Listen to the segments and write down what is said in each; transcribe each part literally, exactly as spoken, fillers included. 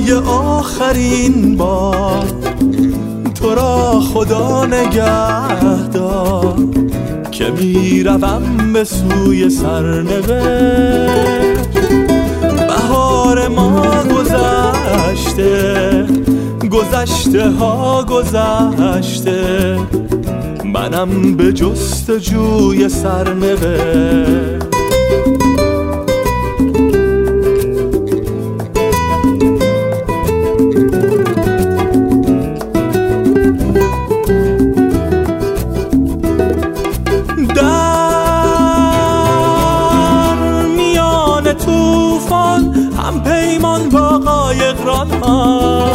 برای آخرین بار تو را خدا نگه دار که می روم به سوی سرنوشت. بهار ما گذشته، گذشته ها گذشته، منم به جستجوی سرنوشت. طوفان هم پیمان با قایقران ها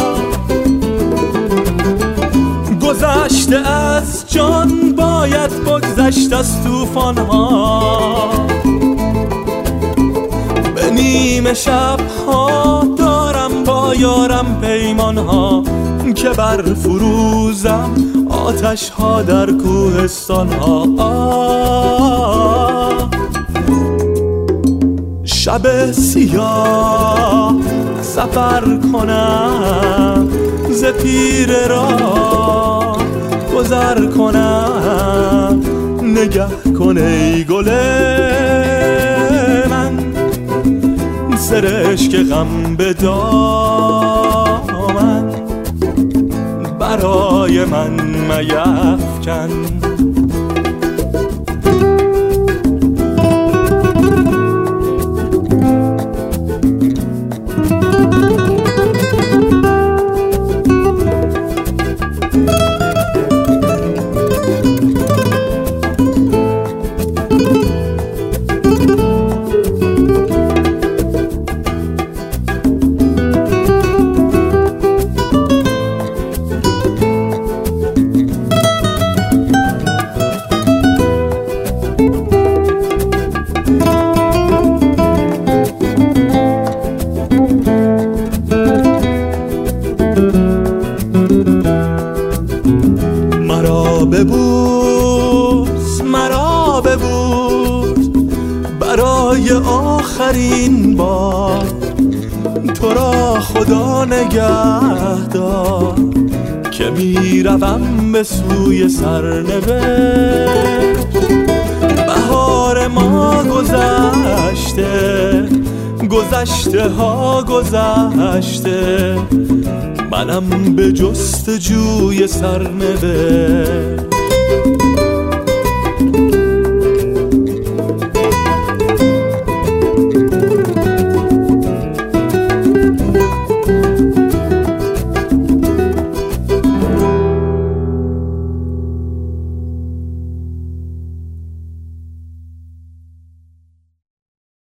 گذشته از جان باید بگذشت از طوفان ها. به نیمه شب ها دارم با یارم پیمان ها که بر فروزم آتش ها در کوهستان ها. شب سیاه سفر کنم ز پیر راه گذر کنم، نگه کن ای گل من سرشک غم به دامن برای من میفکن. مرا ببوس مرا ببوس برای آخرین بار تو را خدا نگه دار که می روم به سوی سرنوشت. بهار ما گذشته، گذشته ها گذشته، منم به جستجوی سرنوشت.